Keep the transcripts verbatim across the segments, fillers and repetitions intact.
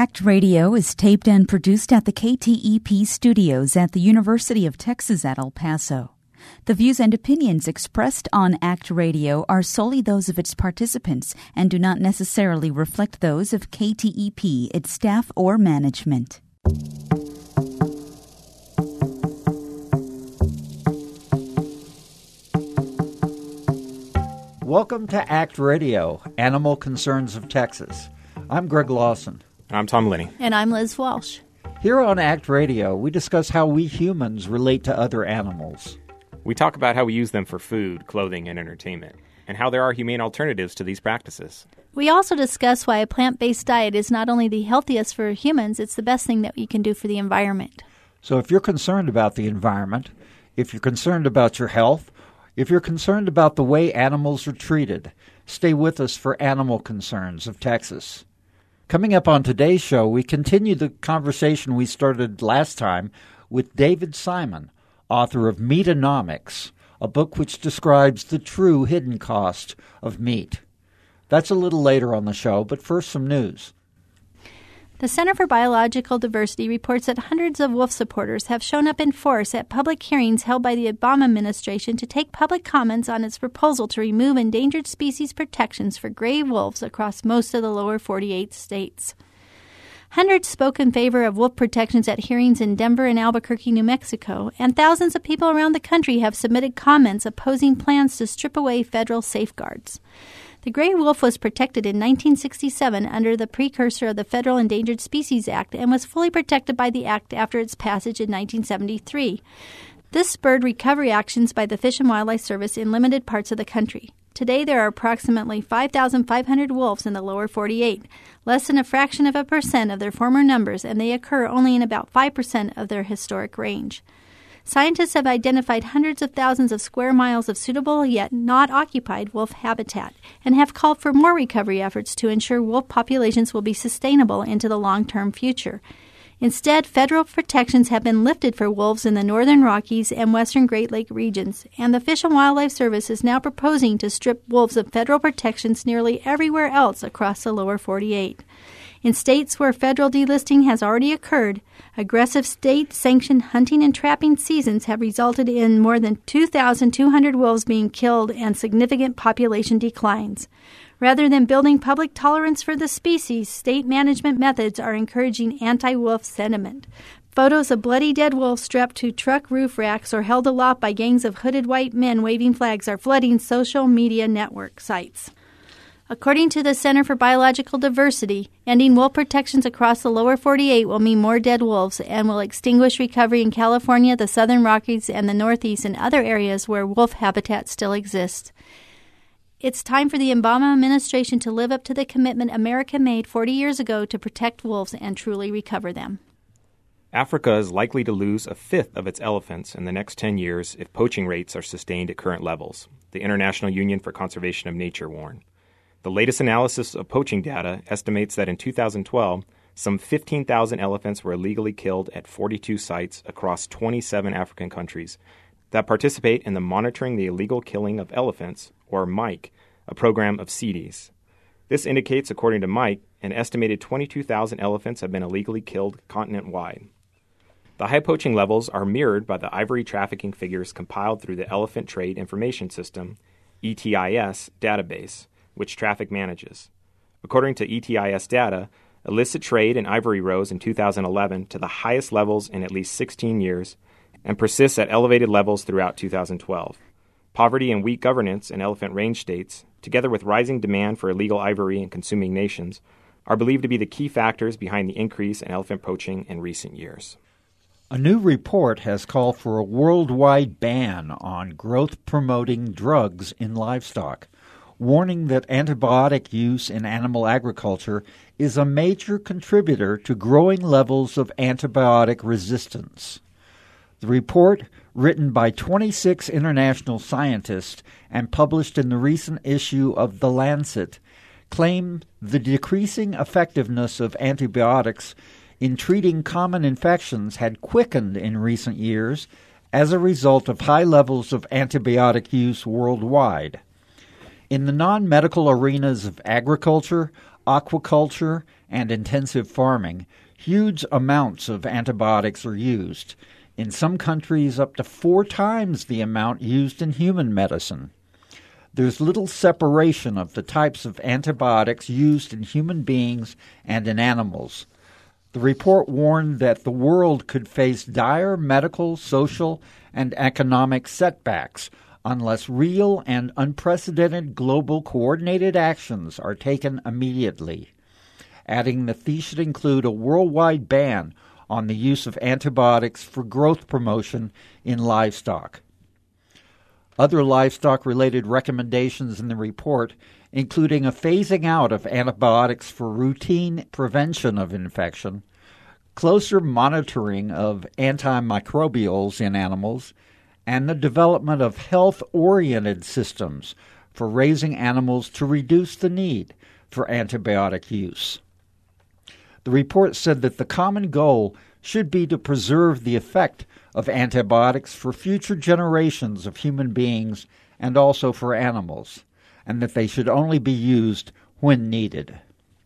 ACT Radio is taped and produced at the K T E P studios at the University of Texas at El Paso. The views and opinions expressed on ACT Radio are solely those of its participants and do not necessarily reflect those of K T E P, its staff, or management. Welcome to ACT Radio, Animal Concerns of Texas. I'm Greg Lawson. I'm Tom Linney. And I'm Liz Walsh. Here on ACT Radio, we discuss how we humans relate to other animals. We talk about how we use them for food, clothing, and entertainment, and how there are humane alternatives to these practices. We also discuss why a plant-based diet is not only the healthiest for humans, it's the best thing that we can do for the environment. So if you're concerned about the environment, if you're concerned about your health, if you're concerned about the way animals are treated, stay with us for Animal Concerns of Texas. Coming up on today's show, we continue the conversation we started last time with David Simon, author of Meatonomics, a book which describes the true hidden cost of meat. That's a little later on the show, but first some news. The Center for Biological Diversity reports that hundreds of wolf supporters have shown up in force at public hearings held by the Obama administration to take public comments on its proposal to remove endangered species protections for gray wolves across most of the lower forty-eight states. Hundreds spoke in favor of wolf protections at hearings in Denver and Albuquerque, New Mexico, and thousands of people around the country have submitted comments opposing plans to strip away federal safeguards. The gray wolf was protected in nineteen sixty-seven under the precursor of the Federal Endangered Species Act and was fully protected by the act after its passage in nineteen seventy-three. This spurred recovery actions by the Fish and Wildlife Service in limited parts of the country. Today, there are approximately five thousand five hundred wolves in the lower forty-eight, less than a fraction of a percent of their former numbers, and they occur only in about five percent of their historic range. Scientists have identified hundreds of thousands of square miles of suitable yet not occupied wolf habitat and have called for more recovery efforts to ensure wolf populations will be sustainable into the long-term future. Instead, federal protections have been lifted for wolves in the northern Rockies and western Great Lake regions, and the Fish and Wildlife Service is now proposing to strip wolves of federal protections nearly everywhere else across the lower forty-eight. In states where federal delisting has already occurred, aggressive state-sanctioned hunting and trapping seasons have resulted in more than two thousand two hundred wolves being killed and significant population declines. Rather than building public tolerance for the species, state management methods are encouraging anti-wolf sentiment. Photos of bloody dead wolves strapped to truck roof racks or held aloft by gangs of hooded white men waving flags are flooding social media network sites. According to the Center for Biological Diversity, ending wolf protections across the lower forty-eight will mean more dead wolves and will extinguish recovery in California, the southern Rockies, and the Northeast and other areas where wolf habitat still exists. It's time for the Obama administration to live up to the commitment America made forty years ago to protect wolves and truly recover them. Africa is likely to lose a fifth of its elephants in the next ten years if poaching rates are sustained at current levels, the International Union for Conservation of Nature warned. The latest analysis of poaching data estimates that in two thousand twelve, some fifteen thousand elephants were illegally killed at forty-two sites across twenty-seven African countries that participate in the Monitoring the Illegal Killing of Elephants, or MIKE, a program of CITES. This indicates, according to MIKE, an estimated twenty-two thousand elephants have been illegally killed continent-wide. The high poaching levels are mirrored by the ivory trafficking figures compiled through the Elephant Trade Information System, E T I S, database, which traffic manages. According to E T I S data, illicit trade in ivory rose in two thousand eleven to the highest levels in at least sixteen years and persists at elevated levels throughout two thousand twelve. Poverty and weak governance in elephant range states, together with rising demand for illegal ivory in consuming nations, are believed to be the key factors behind the increase in elephant poaching in recent years. A new report has called for a worldwide ban on growth-promoting drugs in livestock, warning that antibiotic use in animal agriculture is a major contributor to growing levels of antibiotic resistance. The report, written by twenty-six international scientists and published in the recent issue of The Lancet, claimed the decreasing effectiveness of antibiotics in treating common infections had quickened in recent years as a result of high levels of antibiotic use worldwide. In the non-medical arenas of agriculture, aquaculture, and intensive farming, huge amounts of antibiotics are used. In some countries, up to four times the amount used in human medicine. There's little separation of the types of antibiotics used in human beings and in animals. The report warned that the world could face dire medical, social, and economic setbacks unless real and unprecedented global coordinated actions are taken immediately, adding that these should include a worldwide ban on the use of antibiotics for growth promotion in livestock. Other livestock-related recommendations in the report, including a phasing out of antibiotics for routine prevention of infection, closer monitoring of antimicrobials in animals, and the development of health-oriented systems for raising animals to reduce the need for antibiotic use. The report said that the common goal should be to preserve the effect of antibiotics for future generations of human beings and also for animals, and that they should only be used when needed.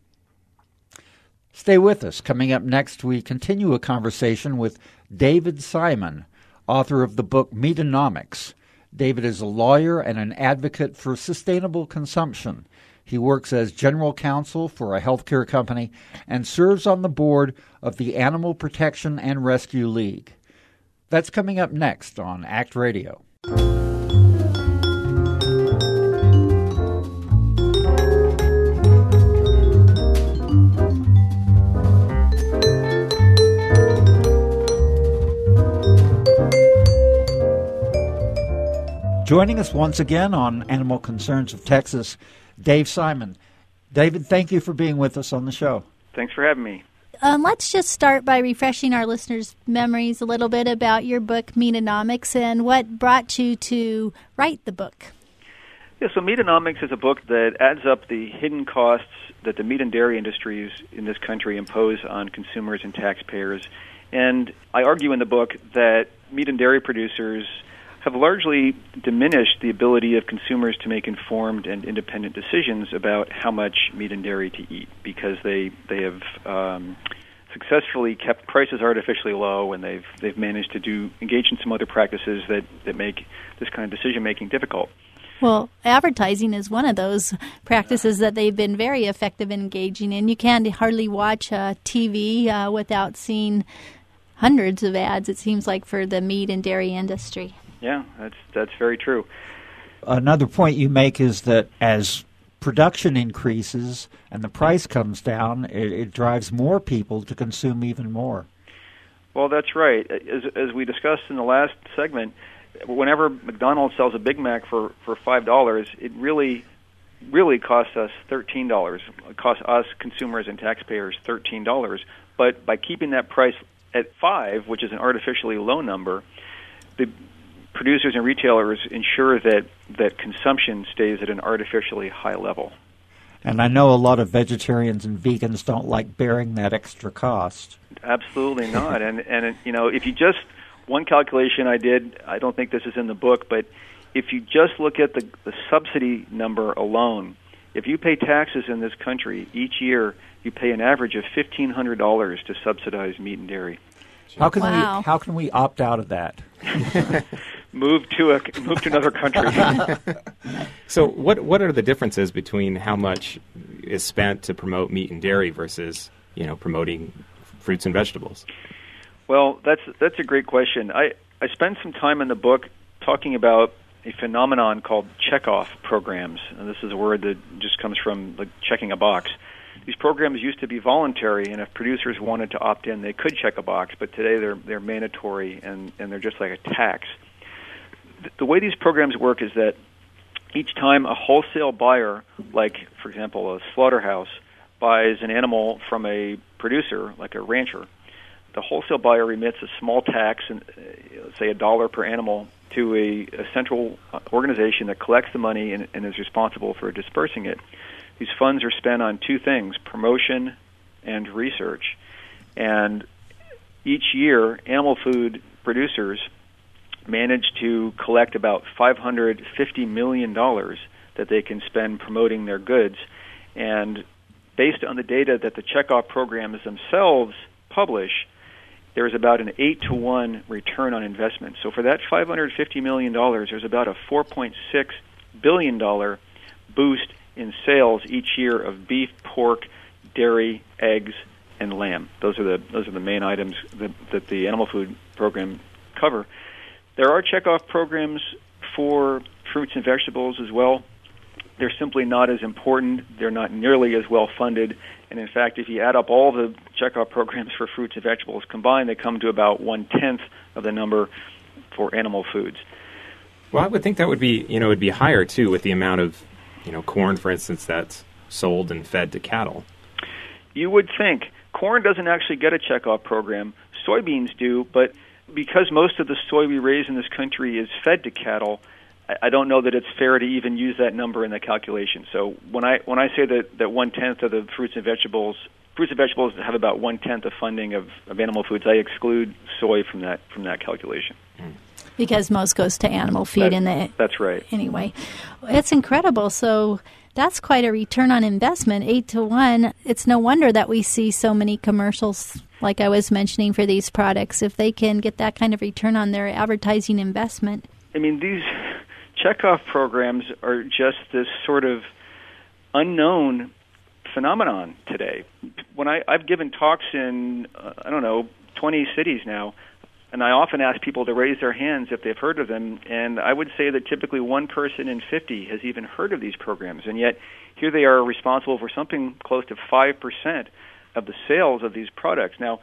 Stay with us. Coming up next, we continue a conversation with David Simon, author of the book Meatonomics. David is a lawyer and an advocate for sustainable consumption. He works as general counsel for a healthcare company and serves on the board of the Animal Protection and Rescue League. That's coming up next on ACT Radio. Joining us once again on Animal Concerns of Texas, Dave Simon. David, thank you for being with us on the show. Thanks for having me. Um, let's just start by refreshing our listeners' memories a little bit about your book, Meatonomics, and what brought you to write the book. Yeah, so Meatonomics is a book that adds up the hidden costs that the meat and dairy industries in this country impose on consumers and taxpayers. And I argue in the book that meat and dairy producers have largely diminished the ability of consumers to make informed and independent decisions about how much meat and dairy to eat, because they they have um, successfully kept prices artificially low, and they've they've managed to do engage in some other practices that, that make this kind of decision making difficult. Well, advertising is one of those practices that they've been very effective in engaging in. You can't hardly watch uh, T V uh, without seeing hundreds of ads, it seems like, for the meat and dairy industry. Yeah, that's that's very true. Another point you make is that as production increases and the price comes down, it, it drives more people to consume even more. Well, that's right. As, as we discussed in the last segment, whenever McDonald's sells a Big Mac for, for five dollars, it really, really costs us thirteen dollars. It costs us, consumers and taxpayers, thirteen dollars. But by keeping that price at five, which is an artificially low number, the producers and retailers ensure that, that consumption stays at an artificially high level. And I know a lot of vegetarians and vegans don't like bearing that extra cost. Absolutely not. and, and you know, if you just, one calculation I did, I don't think this is in the book, but if you just look at the, the subsidy number alone, if you pay taxes in this country, each year you pay an average of fifteen hundred dollars to subsidize meat and dairy. How can wow. we how can we opt out of that? move to a move to another country. So what what are the differences between how much is spent to promote meat and dairy versus, you know, promoting fruits and vegetables? Well, that's that's a great question. I, I spent some time in the book talking about a phenomenon called checkoff programs. And this is a word that just comes from like checking a box. These programs used to be voluntary, and if producers wanted to opt in, they could check a box, but today they're they're mandatory, and, and they're just like a tax. The, the way these programs work is that each time a wholesale buyer, like, for example, a slaughterhouse, buys an animal from a producer, like a rancher, the wholesale buyer remits a small tax, and uh, say a dollar per animal, to a, a central organization that collects the money and, and is responsible for dispersing it. These funds are spent on two things, promotion and research. And each year, animal food producers manage to collect about five hundred fifty million dollars that they can spend promoting their goods. And based on the data that the checkoff programs themselves publish, there's about an eight to one return on investment. So for that five hundred fifty million dollars, there's about a four point six billion dollars boost in sales each year of beef, pork, dairy, eggs, and lamb. Those are the those are the main items that, that the animal food program cover. There are checkoff programs for fruits and vegetables as well. They're simply not as important. They're not nearly as well funded. And in fact, if you add up all the checkoff programs for fruits and vegetables combined, they come to about one-tenth of the number for animal foods. Well, I would think that would be, you know, it'd be higher, too, with the amount of, you know, corn, for instance, that's sold and fed to cattle. You would think. Corn doesn't actually get a checkoff program. Soybeans do, but because most of the soy we raise in this country is fed to cattle, I don't know that it's fair to even use that number in the calculation. So when I when I say that, that one-tenth of the fruits and vegetables, fruits and vegetables have about one-tenth of funding of, of animal foods, I exclude soy from that from that calculation. Because most goes to animal feed that, in the That's right. Anyway, it's incredible. So that's quite a return on investment, eight to one. It's no wonder that we see so many commercials, like I was mentioning, for these products, if they can get that kind of return on their advertising investment. I mean, these checkoff programs are just this sort of unknown phenomenon today. When I, I've given talks in, uh, I don't know, twenty cities now, and I often ask people to raise their hands if they've heard of them, and I would say that typically one person in fifty has even heard of these programs, and yet here they are responsible for something close to five percent of the sales of these products. Now,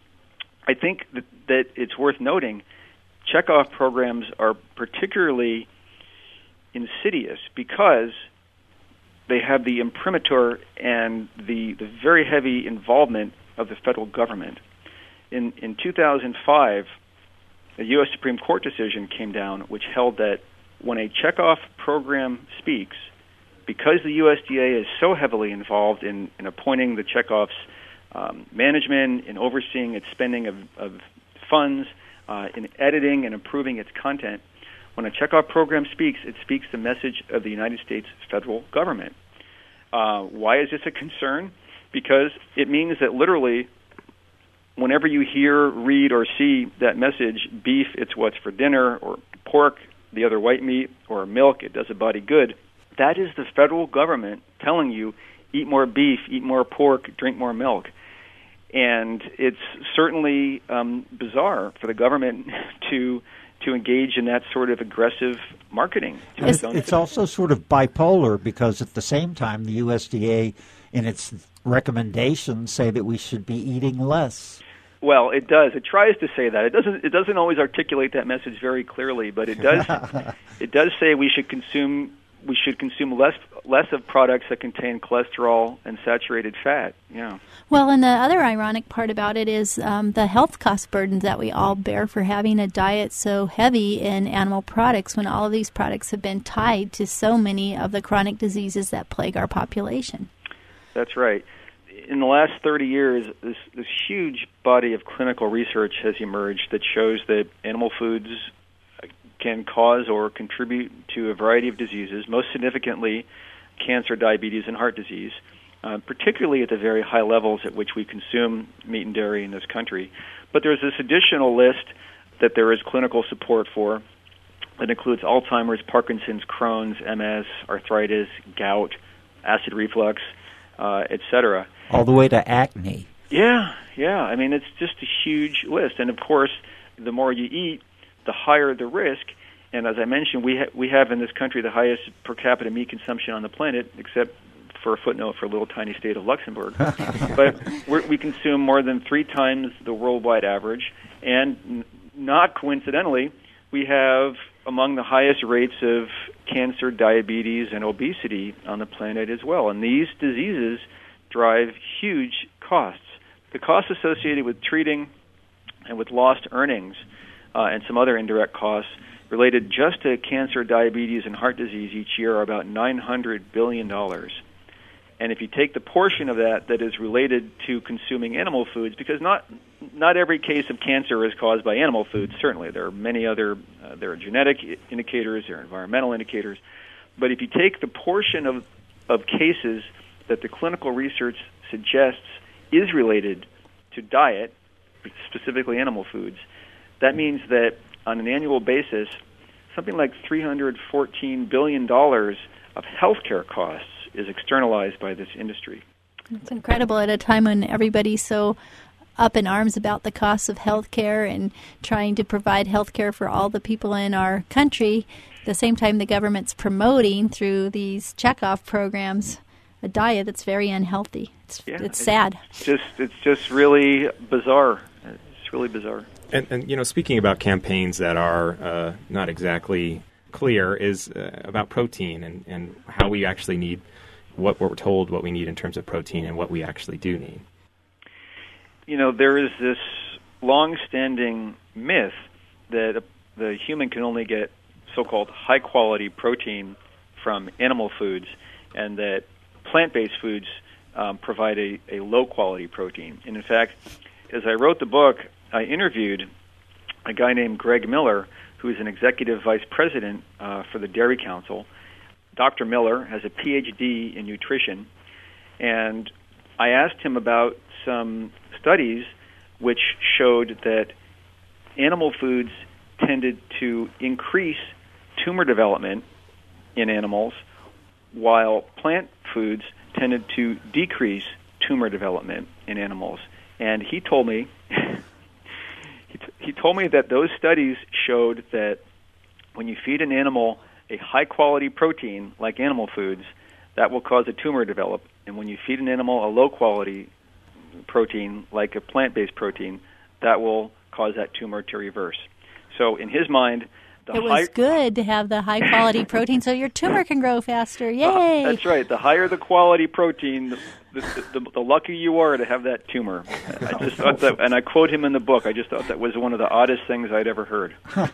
I think that, that it's worth noting checkoff programs are particularly insidious because they have the imprimatur and the, the very heavy involvement of the federal government. In in two thousand five, a U S Supreme Court decision came down which held that when a checkoff program speaks, because the U S D A is so heavily involved in, in appointing the checkoff's um, management, in overseeing its spending of, of funds, uh, in editing and improving its content, when a checkoff program speaks, it speaks the message of the United States federal government. Uh, why is this a concern? Because it means that literally, whenever you hear, read, or see that message, beef, it's what's for dinner, or pork, the other white meat, or milk, it does a body good, that is the federal government telling you, eat more beef, eat more pork, drink more milk. And it's certainly um, bizarre for the government to to engage in that sort of aggressive marketing. To It's, its own it's also sort of bipolar because at the same time the U S D A in its recommendations say that we should be eating less. Well, it does. It tries to say that. It doesn't it doesn't always articulate that message very clearly, but it does it does say we should consume we should consume less less of products that contain cholesterol and saturated fat. Yeah. Well, and the other ironic part about it is um, the health cost burdens that we all bear for having a diet so heavy in animal products when all of these products have been tied to so many of the chronic diseases that plague our population. That's right. In the last thirty years, this, this huge body of clinical research has emerged that shows that animal foods can cause or contribute to a variety of diseases, most significantly cancer, diabetes, and heart disease, uh, particularly at the very high levels at which we consume meat and dairy in this country. But there's this additional list that there is clinical support for that includes Alzheimer's, Parkinson's, Crohn's, M S, arthritis, gout, acid reflux, uh, et cetera. All the way to acne. Yeah, yeah. I mean, it's just a huge list. And, of course, the more you eat, the higher the risk. And as I mentioned, we ha- we have in this country the highest per capita meat consumption on the planet, except for a footnote for a little tiny state of Luxembourg. But we're, we consume more than three times the worldwide average. And n- not coincidentally, we have among the highest rates of cancer, diabetes, and obesity on the planet as well. And these diseases drive huge costs. The costs associated with treating and with lost earnings uh, and some other indirect costs related just to cancer, diabetes, and heart disease each year are about nine hundred billion dollars. And if you take the portion of that that is related to consuming animal foods, because not not every case of cancer is caused by animal foods, certainly. There are many other, uh, there are genetic indicators, there are environmental indicators. But if you take the portion of, of cases that the clinical research suggests is related to diet, specifically animal foods, that means that on an annual basis, something like three hundred fourteen billion dollars of healthcare costs is externalized by this industry. It's incredible at a time when everybody's so up in arms about the costs of healthcare and trying to provide healthcare for all the people in our country. At the same time, the government's promoting through these checkoff programs a diet that's very unhealthy. It's, yeah, it's, it's sad. Just it's just really bizarre. It's really bizarre. And, and you know, speaking about campaigns that are uh, not exactly clear, is uh, about protein and, and how we actually need what we're told what we need in terms of protein and what we actually do need. You know, there is this long-standing myth that the human can only get so-called high-quality protein from animal foods, and that plant-based foods um, provide a, a low-quality protein. And in fact, as I wrote the book, I interviewed a guy named Greg Miller, who is an executive vice president uh, for the Dairy Council. Doctor Miller has a P H D in nutrition, and I asked him about some studies which showed that animal foods tended to increase tumor development in animals, while plant foods tended to decrease tumor development in animals. And he told me he, t- he told me that those studies showed that when you feed an animal a high-quality protein like animal foods, that will cause a tumor to develop. And when you feed an animal a low-quality protein like a plant-based protein, that will cause that tumor to reverse. So in his mind, the it was high- good to have the high-quality protein so your tumor can grow faster. Yay! Uh, that's right. The higher the quality protein, the, the, the, the luckier you are to have that tumor. I just thought that, and I quote him in the book, I just thought that was one of the oddest things I'd ever heard.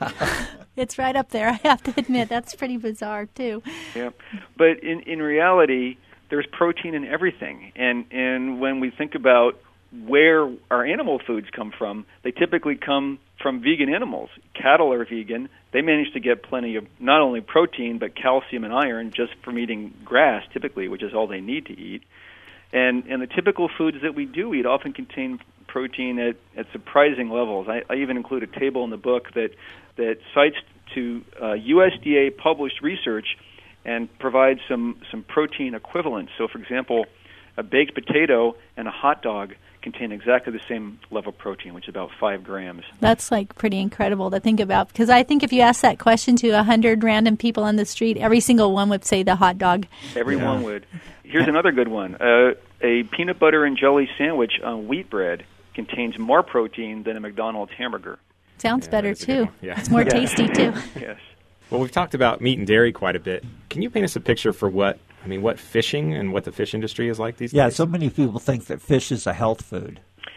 It's right up there, I have to admit. That's pretty bizarre, too. Yeah. But in, in reality, there's protein in everything. And, and when we think about where our animal foods come from, they typically come from vegan animals. Cattle are vegan. They manage to get plenty of not only protein, but calcium and iron just from eating grass, typically, which is all they need to eat. And, and the typical foods that we do eat often contain protein at, at surprising levels. I, I even include a table in the book that that cites to uh, U S D A-published research and provides some, some protein equivalents. So, for example, a baked potato and a hot dog contain exactly the same level of protein, which is about five grams. That's like pretty incredible to think about, because I think if you ask that question to a hundred random people on the street, every single one would say the hot dog. Everyone Yeah. would. Here's another good one. Uh, a peanut butter and jelly sandwich on wheat bread contains more protein than a McDonald's hamburger. Sounds Yeah, better, that's a good too. one. Yeah. It's more Yeah. tasty, too. Yes. Well, we've talked about meat and dairy quite a bit. Can you paint us a picture for what, I mean, what fishing and what the fish industry is like these Yeah, days? so many people think that fish is a health food.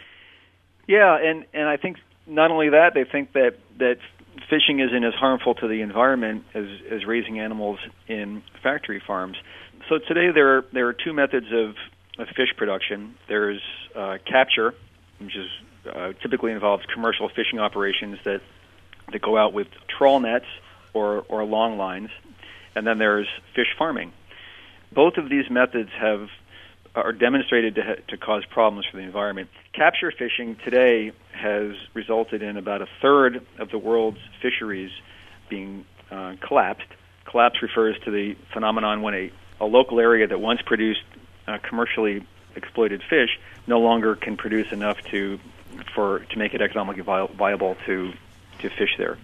Yeah, and, and I think not only that, they think that, that fishing isn't as harmful to the environment as, as raising animals in factory farms. So today there are, there are two methods of, of fish production. There's uh, capture, which is uh, typically involves commercial fishing operations that, that go out with trawl nets or, or long lines. And then there's fish farming. Both of these methods have are demonstrated to, ha- to cause problems for the environment. Capture fishing today has resulted in about a third of the world's fisheries being uh, collapsed. Collapse refers to the phenomenon when a, a local area that once produced uh, commercially exploited fish no longer can produce enough to for to make it economically vi- viable to to fish there.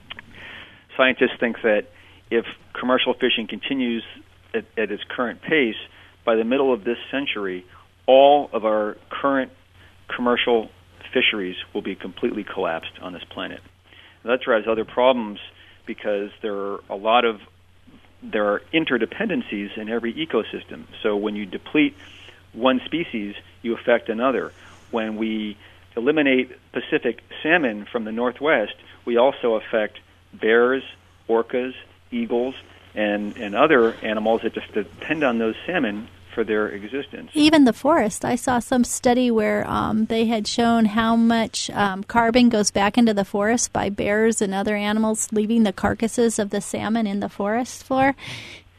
Scientists think that if commercial fishing continues at, at its current pace, by the middle of this century, all of our current commercial fisheries will be completely collapsed on this planet. And that drives other problems because there are a lot of there are interdependencies in every ecosystem. So when you deplete one species, you affect another. When we eliminate Pacific salmon from the Northwest, we also affect bears, orcas, eagles, and, and other animals that just depend on those salmon for their existence. Even the forest. I saw some study where um, they had shown how much um, carbon goes back into the forest by bears and other animals leaving the carcasses of the salmon in the forest floor.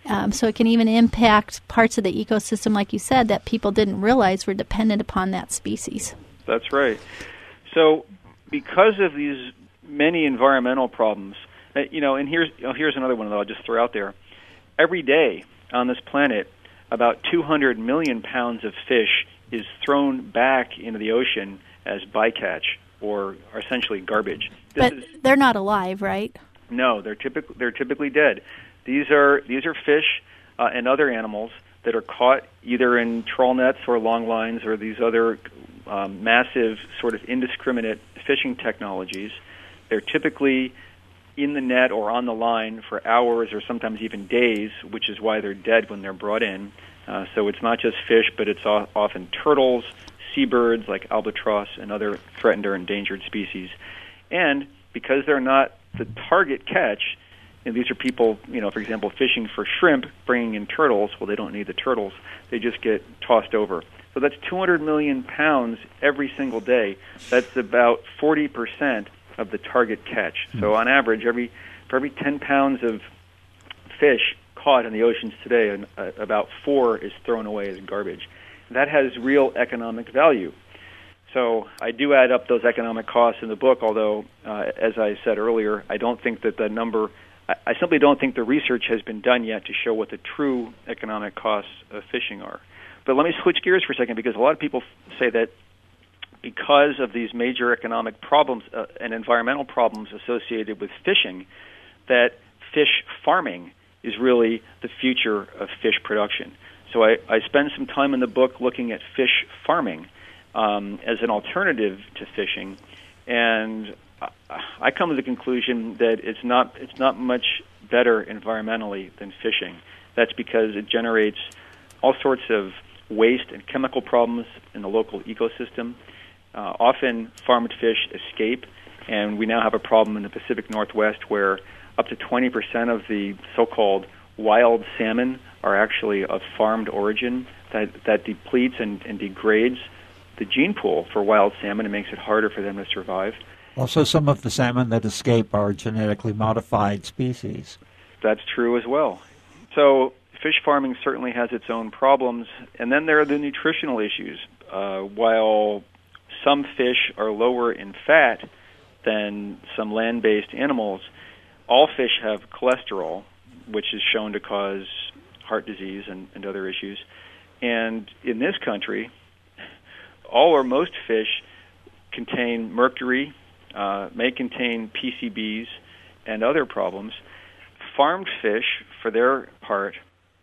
Um, so it can even impact parts of the ecosystem, like you said, that people didn't realize were dependent upon that species. That's right. So because of these many environmental problems, uh, you know, and here's, you know, here's another one that I'll just throw out there. Every day on this planet, about two hundred million pounds of fish is thrown back into the ocean as bycatch, or essentially garbage. This but is, they're not alive, right? No, they're typically they're typically dead. These are these are fish uh, and other animals that are caught either in trawl nets or long lines or these other um, massive sort of indiscriminate fishing technologies. They're typically in the net or on the line for hours or sometimes even days, which is why they're dead when they're brought in. Uh, so it's not just fish, but it's o- often turtles, seabirds like albatross, and other threatened or endangered species. And because they're not the target catch, and these are people, you know, for example, fishing for shrimp, bringing in turtles. Well, they don't need the turtles. They just get tossed over. So that's two hundred million pounds every single day. That's about forty percent of the target catch. So on average, every for every ten pounds of fish caught in the oceans today, and uh, about four is thrown away as garbage. That has real economic value. So I do add up those economic costs in the book, although, uh, as I said earlier, I don't think that the number, I, I simply don't think the research has been done yet to show what the true economic costs of fishing are. But let me switch gears for a second, because a lot of people f- say that because of these major economic problems uh, and environmental problems associated with fishing, that fish farming is really the future of fish production. So I, I spend some time in the book looking at fish farming um, as an alternative to fishing, and I come to the conclusion that it's not it's not much better environmentally than fishing. That's because it generates all sorts of waste and chemical problems in the local ecosystem. Uh, often farmed fish escape, and we now have a problem in the Pacific Northwest where up to twenty percent of the so-called wild salmon are actually of farmed origin. That, that depletes and, and degrades the gene pool for wild salmon and makes it harder for them to survive. Also, some of the salmon that escape are genetically modified species. That's true as well. So fish farming certainly has its own problems. And then there are the nutritional issues. Uh, while some fish are lower in fat than some land-based animals, all fish have cholesterol, which is shown to cause heart disease and, and other issues. And in this country, all or most fish contain mercury, uh, may contain P C Bs, and other problems. Farmed fish, for their part,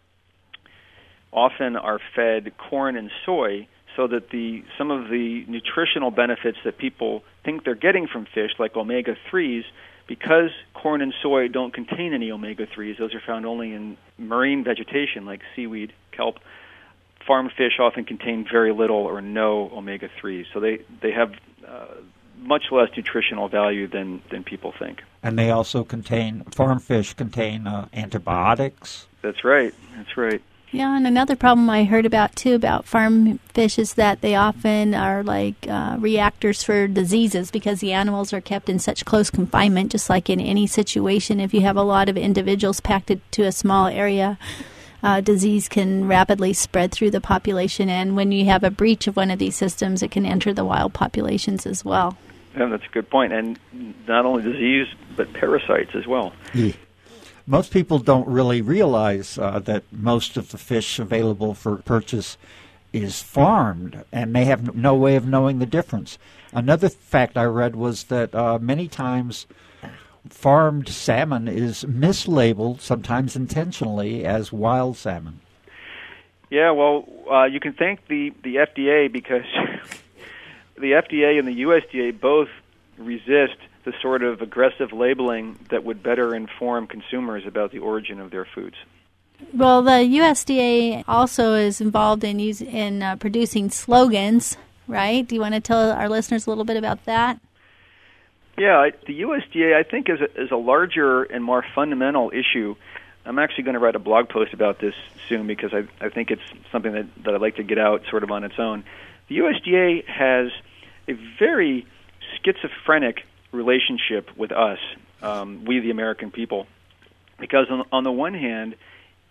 often are fed corn and soy, so that the some of the nutritional benefits that people think they're getting from fish, like omega threes, because corn and soy don't contain any omega threes, those are found only in marine vegetation like seaweed, kelp, farmed fish often contain very little or no omega threes. So they, they have uh, much less nutritional value than, than people think. And they also contain, farm fish contain uh, antibiotics. That's right. That's right. Yeah, and another problem I heard about, too, about farm fish is that they often are like uh, reactors for diseases because the animals are kept in such close confinement, just like in any situation. If you have a lot of individuals packed into a small area, uh, disease can rapidly spread through the population. And when you have a breach of one of these systems, it can enter the wild populations as well. Yeah, that's a good point. And not only disease, but parasites as well. Yeah. Most people don't really realize uh, that most of the fish available for purchase is farmed, and they have no way of knowing the difference. Another fact I read was that uh, many times farmed salmon is mislabeled, sometimes intentionally, as wild salmon. Yeah, well, uh, you can thank the, the F D A because the F D A and the U S D A both resist the sort of aggressive labeling that would better inform consumers about the origin of their foods. Well, the U S D A also is involved in use, in uh, producing slogans, right? Do you want to tell our listeners a little bit about that? Yeah, I, the U S D A, I think, is a, is a larger and more fundamental issue. I'm actually going to write a blog post about this soon because I, I think it's something that, that I'd like to get out sort of on its own. The U S D A has a very schizophrenic relationship with us, um, we the American people, because on, on the one hand,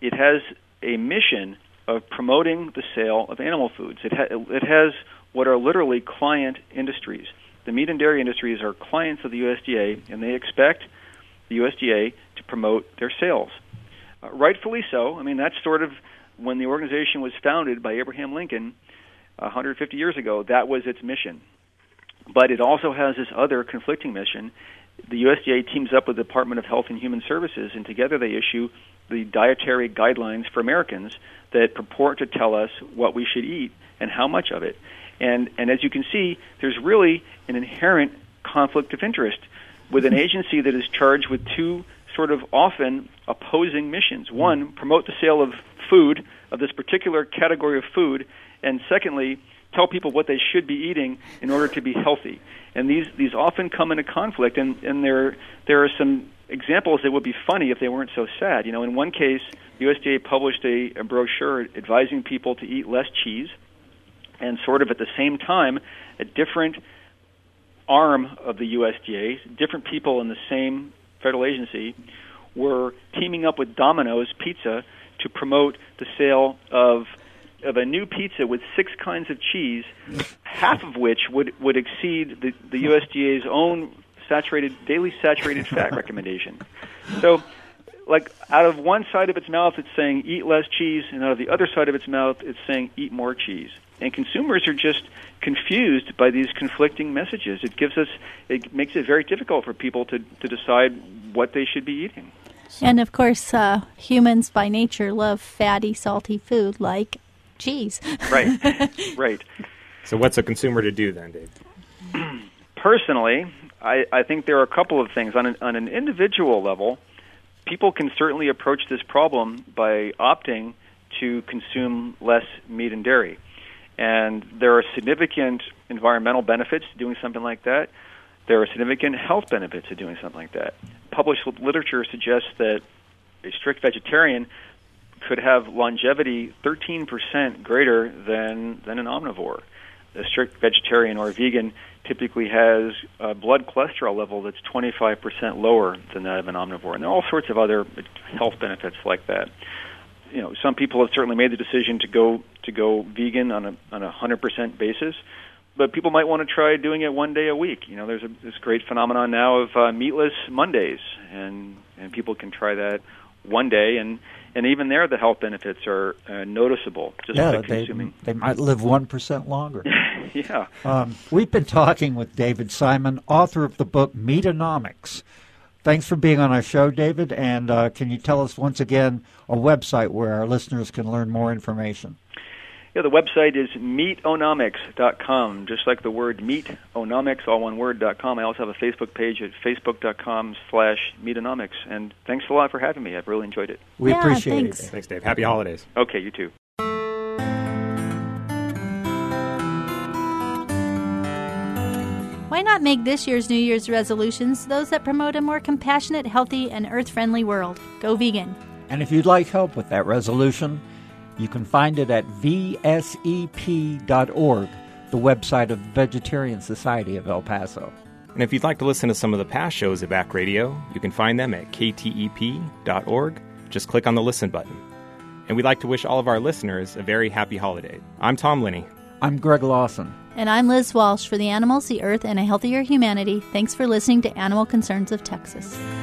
it has a mission of promoting the sale of animal foods. It, ha- it has what are literally client industries. The meat and dairy industries are clients of the U S D A, and they expect the U S D A to promote their sales. Uh, rightfully so. I mean, that's sort of when the organization was founded by Abraham Lincoln one hundred fifty years ago, that was its mission. But it also has this other conflicting mission. The U S D A teams up with the Department of Health and Human Services, and together they issue the dietary guidelines for Americans that purport to tell us what we should eat and how much of it. And, and as you can see, there's really an inherent conflict of interest with an agency that is charged with two sort of often opposing missions. One, promote the sale of food, of this particular category of food, and secondly, tell people what they should be eating in order to be healthy. And these, these often come into conflict, and, and there, there are some examples that would be funny if they weren't so sad. You know, in one case, the U S D A published a, a brochure advising people to eat less cheese, and sort of at the same time, a different arm of the U S D A, different people in the same federal agency, were teaming up with Domino's Pizza to promote the sale of of a new pizza with six kinds of cheese, half of which would, would exceed the, the U S D A's own saturated daily saturated fat recommendation. So, like, out of one side of its mouth, it's saying eat less cheese, and out of the other side of its mouth, it's saying eat more cheese. And consumers are just confused by these conflicting messages. It gives us, it makes it very difficult for people to, to decide what they should be eating. And of course, uh, humans by nature love fatty, salty food like cheese. Right, right. So what's a consumer to do then, Dave? Personally, I, I think there are a couple of things. On an, on an individual level, people can certainly approach this problem by opting to consume less meat and dairy. And there are significant environmental benefits to doing something like that. There are significant health benefits to doing something like that. Published literature suggests that a strict vegetarian could have longevity thirteen percent greater than, than an omnivore. A strict vegetarian or vegan typically has a blood cholesterol level that's twenty-five percent lower than that of an omnivore. And there are all sorts of other health benefits like that. You know, some people have certainly made the decision to go to go vegan on a on a one hundred percent basis, but people might want to try doing it one day a week. You know, there's a, this great phenomenon now of uh, meatless Mondays, and and people can try that one day, and, and even there the health benefits are uh, noticeable just yeah, by consuming. They, they might live one percent longer. Yeah. Um, we've been talking with David Simon, author of the book Meatonomics. Thanks for being on our show, David, and uh, can you tell us once again a website where our listeners can learn more information? Yeah, the website is meatonomics dot com, just like the word meat, onomics, all one word, dot com. I also have a Facebook page at facebook dot com slash meatonomics. And thanks a lot for having me. I've really enjoyed it. We Yeah, appreciate thanks. it. Thanks, Dave. Happy holidays. Okay, you too. Why not make this year's New Year's resolutions those that promote a more compassionate, healthy, and earth-friendly world? Go vegan. And if you'd like help with that resolution, you can find it at V S E P dot org, the website of the Vegetarian Society of El Paso. And if you'd like to listen to some of the past shows of B A C Radio, you can find them at K T E P dot org. Just click on the Listen button. And we'd like to wish all of our listeners a very happy holiday. I'm Tom Linney. I'm Greg Lawson. And I'm Liz Walsh for the Animals, the Earth, and a Healthier Humanity. Thanks for listening to Animal Concerns of Texas.